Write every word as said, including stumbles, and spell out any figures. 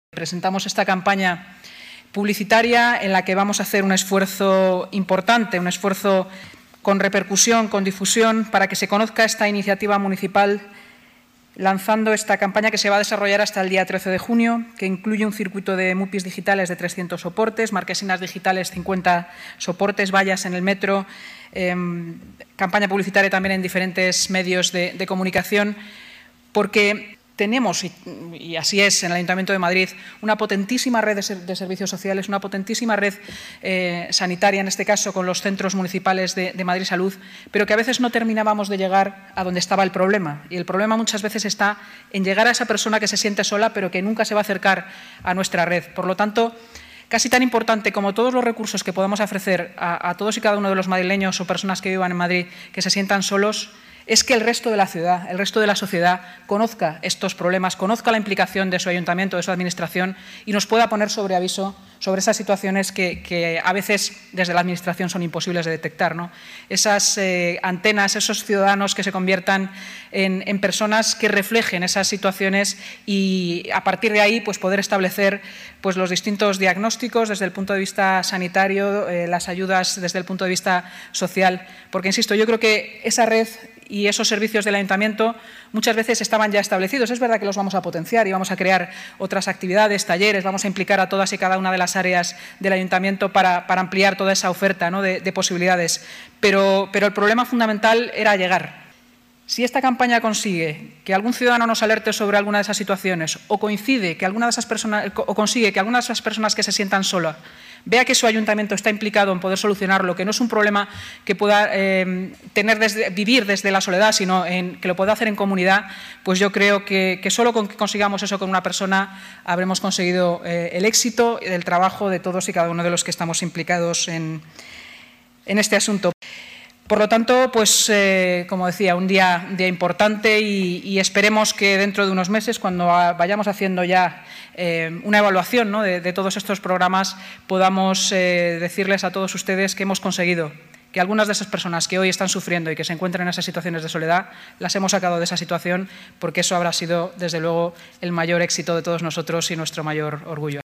Presentamos esta campaña publicitaria en la que vamos a hacer un esfuerzo importante, un esfuerzo con repercusión, con difusión, para que se conozca esta iniciativa municipal, lanzando esta campaña que se va a desarrollar hasta el día trece de junio, que incluye un circuito de mupis digitales de trescientos soportes, marquesinas digitales cincuenta soportes, vallas en el metro, eh, campaña publicitaria también en diferentes medios de, de comunicación, porque tenemos, y, y así es en el Ayuntamiento de Madrid, una potentísima red de, ser, de servicios sociales, una potentísima red eh, sanitaria, en este caso con los centros municipales de, de Madrid Salud, pero que a veces no terminábamos de llegar a donde estaba el problema. Y el problema muchas veces está en llegar a esa persona que se siente sola, pero que nunca se va a acercar a nuestra red. Por lo tanto, casi tan importante como todos los recursos que podamos ofrecer a, a todos y cada uno de los madrileños o personas que vivan en Madrid que se sientan solos, es que el resto de la ciudad, el resto de la sociedad conozca estos problemas, conozca la implicación de su ayuntamiento, de su administración y nos pueda poner sobre aviso sobre esas situaciones que, que a veces desde la administración son imposibles de detectar, ¿no? Esas eh, antenas, esos ciudadanos que se conviertan en, en personas que reflejen esas situaciones y a partir de ahí pues, poder establecer pues, los distintos diagnósticos desde el punto de vista sanitario, eh, las ayudas desde el punto de vista social, porque, insisto, yo creo que esa red y esos servicios del Ayuntamiento muchas veces estaban ya establecidos. Es verdad que los vamos a potenciar y vamos a crear otras actividades, talleres, vamos a implicar a todas y cada una de las áreas del Ayuntamiento para, para ampliar toda esa oferta, ¿no? de, de posibilidades. Pero, pero el problema fundamental era llegar. Si esta campaña consigue que algún ciudadano nos alerte sobre alguna de esas situaciones o coincide que alguna de esas personas o consigue que alguna de esas personas que se sientan solas vea que su ayuntamiento está implicado en poder solucionarlo, que no es un problema que pueda eh, tener desde, vivir desde la soledad, sino en, que lo pueda hacer en comunidad, pues yo creo que, que solo con que consigamos eso con una persona habremos conseguido eh, el éxito del trabajo de todos y cada uno de los que estamos implicados en, en este asunto. Por lo tanto, pues, eh, como decía, un día, un día importante y, y esperemos que dentro de unos meses, cuando vayamos haciendo ya eh, una evaluación, ¿no? de, de todos estos programas, podamos eh, decirles a todos ustedes que hemos conseguido que algunas de esas personas que hoy están sufriendo y que se encuentran en esas situaciones de soledad, las hemos sacado de esa situación, porque eso habrá sido, desde luego, el mayor éxito de todos nosotros y nuestro mayor orgullo.